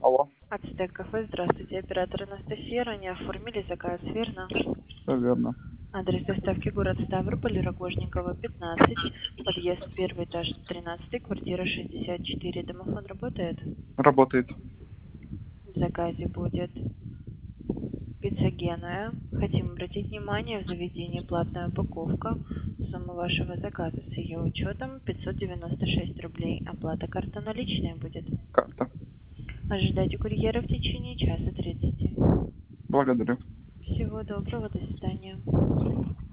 Алло, Ацтек кафе, здравствуйте. Оператор Анастасия, ранее оформили заказ, верно? все верно. Адрес доставки город Ставрополь, Рогожникова, 15, подъезд первый этаж 13, квартира 64. Домофон работает? Работает. В заказе будет пицца Генуя. Хотим обратить внимание, в заведении платная упаковка. Сумма вашего заказа с ее учетом 596 рублей. Оплата карта наличная будет. Карта. Ожидайте курьера в течение часа 30. Благодарю. Всего доброго, до свидания.